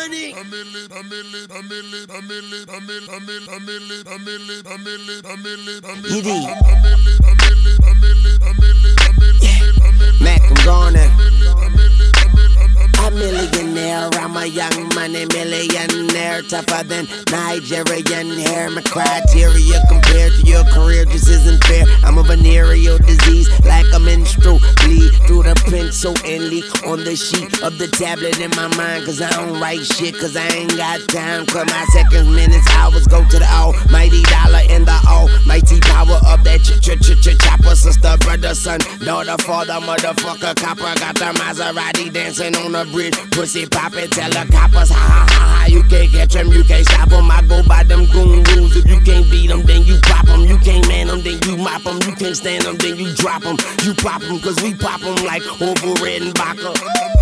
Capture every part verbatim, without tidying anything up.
money. It is. Mac, I'm gonna. A millionaire, I'm a young money millionaire, tougher than Nigerian hair. My criteria compared to your career just isn't fair. I'm a venereal disease, like a menstrual bleed through the pencil and leak on the sheet of the tablet in my mind. Cause I don't write shit, cause I ain't got time. Cause my seconds, minutes, hours go to the almighty dollar and the almighty power of that ch ch ch ch chopper. Sister, brother, son, daughter, father, motherfucker, copper. Got the Maserati dancing on the bridge, pussy poppin', tell the coppers, ha ha ha ha. You can't catch them, you can't stop them. I go by them goon rules. If you can't beat them, then you pop them. You can't man them, then you mop them. You can't stand them, then you drop them. You pop them, cause we pop them like Orville Redenbacher.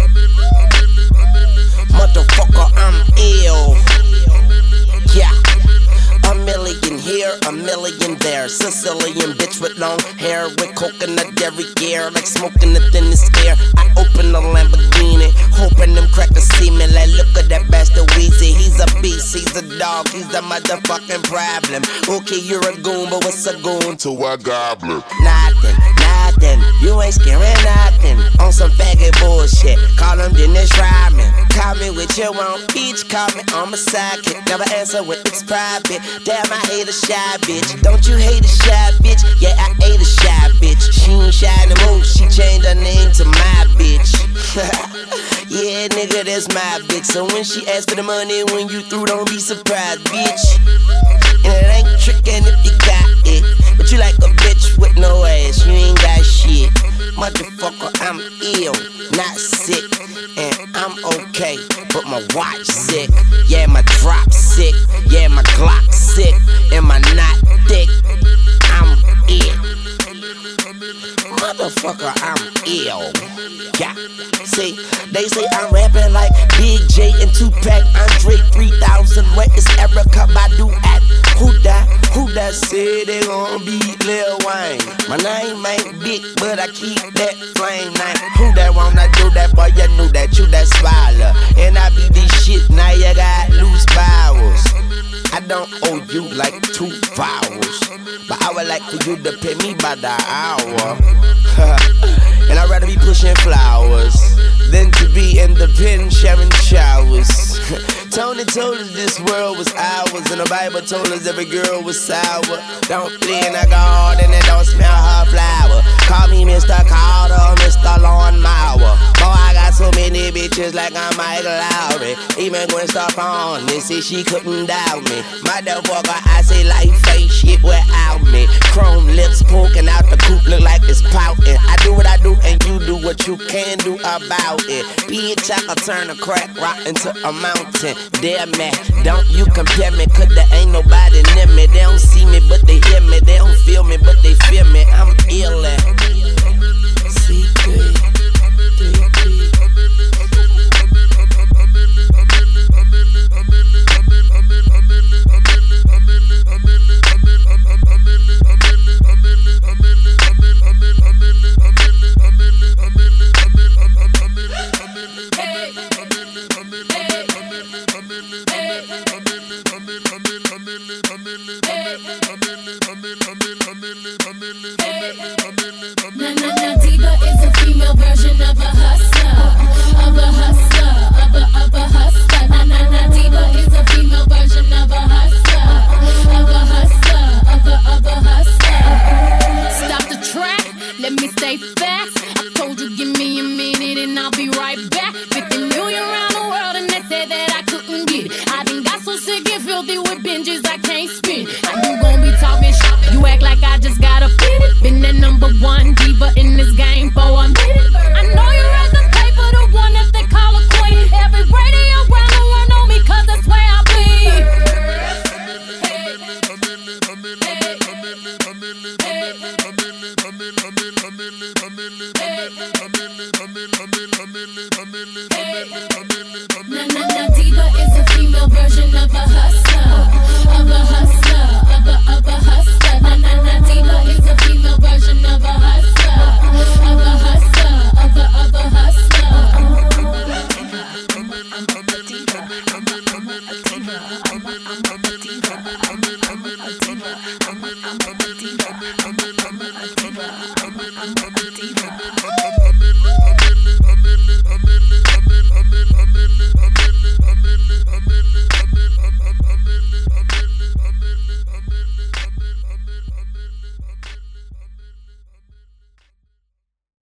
Motherfucker, I'm ill. Yeah. A million here, a million there. Sicilian bitch with long hair, with coconut derriere, like smoking the thinnest air. I open the Lamborghini, hoping them crackers see me. Like, look at that bastard Weezy. He's a beast, he's a dog, he's a motherfucking problem. Okay, you're a goon, but what's a goon to a goblin? Nothing, nothing, you ain't scaring nothing. On some faggot bullshit, call him Dennis Rodman. Call me with your own peach, call me on my sidekick. Never answer when it's private. Damn, I hate a shy bitch. Don't you hate a shy bitch? Yeah, I hate a shy bitch. She ain't shy no more, she changed her name to my bitch. Yeah, nigga, that's my bitch. So when she asks for the money, when you through, don't be surprised, bitch. And it ain't trickin' if you got it, but you like a bitch with no ass, you ain't got shit. Motherfucker, I'm ill, not sick, and I'm okay, but my watch sick. Yeah, my drop sick, yeah, my Glock sick, and my knot thick. I'm ill. Motherfucker, I'm ill. Yeah. See, they say I'm rapping like Big J and Tupac, Andre three thousand. Where is Erykah Badu at? Who that? Who that said they gon' beat Lil Wayne? My name ain't big, but I keep that flame name. Who that wanna do that? Boy, you knew that, you that swallow. And I be this shit, now you got loose bowels. I don't owe you like two vowels, but I would like for you to pay me by the hour. And I'd rather be pushing flowers than to be in the pen sharing showers. Tony told us this world was ours, and the Bible told us every girl was sour. Don't play in the garden and don't smell her flower. Call me Mister Carter, Mister Lawnmower. Boy, I got so many bitches like I'm Mike Lowry. Even Gwen Stefani said she couldn't doubt me. Motherfucker, I say life ain't shit without me. Chrome lips poking out the coop, look like it's pouting. I do what I do and you do what you can do about it. Bitch, I can turn a crack rock into a mountain. Damn man, don't you compare me, cause there ain't nobody near me. They don't see me, but they hear me. They don't feel me, but they feel me. I'm ill at secret. Diva is a female version of a hustler, of a hustler, of a of a hustler. Na na na, diva is a female version of a hustler, of a hustler, of a of a hustler. Stop the track, let me stay fast. I told you, give me a minute and I'll be right back. fifty million around the world and they said that I couldn't get it. I done got so sick and filthy with binges I can't spin. How you gon' be talking shit? You act like I just got a fit it. Been the number one diva in this game for a minute. I know you rather pay for the one that they call a queen. Every radio around the world know me cause that's where I bleed. Na na na, diva is a female version of a hustler, of a hustler, of a of a hustler. Na na na, diva is a female version of a hustler, of a hustler, of a of a hustler. I'm a diva. I'm